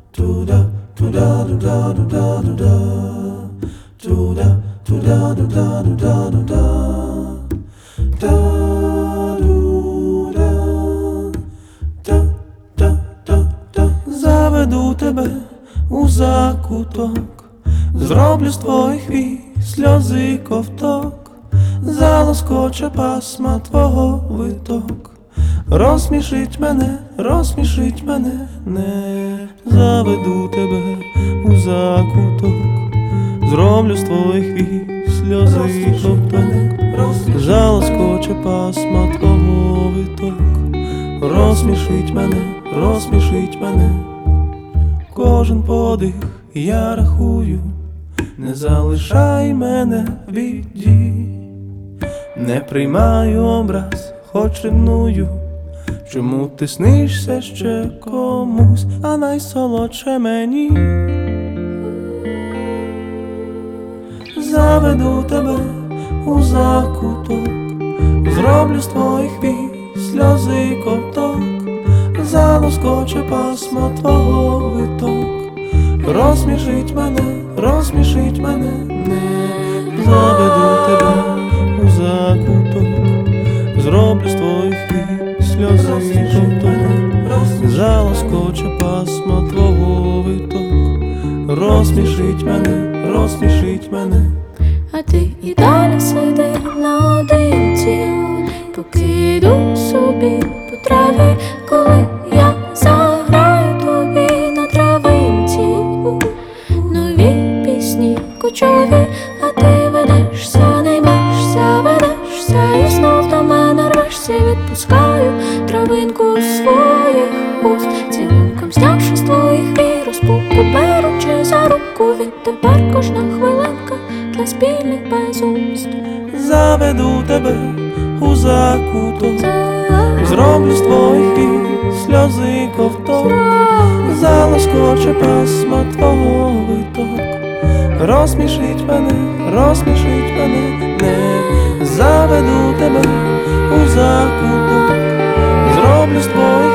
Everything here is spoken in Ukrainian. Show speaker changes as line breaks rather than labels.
туда, туда, туда, туда, туда, туда, туда, туда, туда, туда, та-ду-да. Заведу тебе у закуток, зроблю з твоїх вій сльози ковток, залоскоче пасма твого виток. Розсмішить мене, не заведу тебе у закуток, зроблю з твоїх вій сльози ковток, залоскоче пасма твого виток. Розсмішить мене, кожен подих я рахую, не залишай мене в біді, не приймаю образ, хоч ревную. Чому ти снишся ще комусь, а найсолодше мені? Заведу тебе у закуток, зроблю з твоїх вій сльози ковток, залоскоче пасма твого виток. Розсмішить мене, не заведу тебе у закуток, зроблю з твоїх вій сльози ковток, залоскоче пасма твого виток. Розсмішить мене.
А ти і далі сиди наодинці, поки йду собі по траві, коли я заграю тобі на травинці нові пісні кочові, а ти ведешся, не ведешся, і знов до мене рвешся. Відпускаю травинку своїх уст, цілунком знявши з твоїх вій розпуку, беручи за руку. Відтепер кожна хвилинка для спільних безумств.
Заведу тебе у закуток, зроблю з твоїх вій сльози ковток, залоскоче пасма твого виток. Розсмішить мене, не заведу тебе у закуток, зроблю з твоїх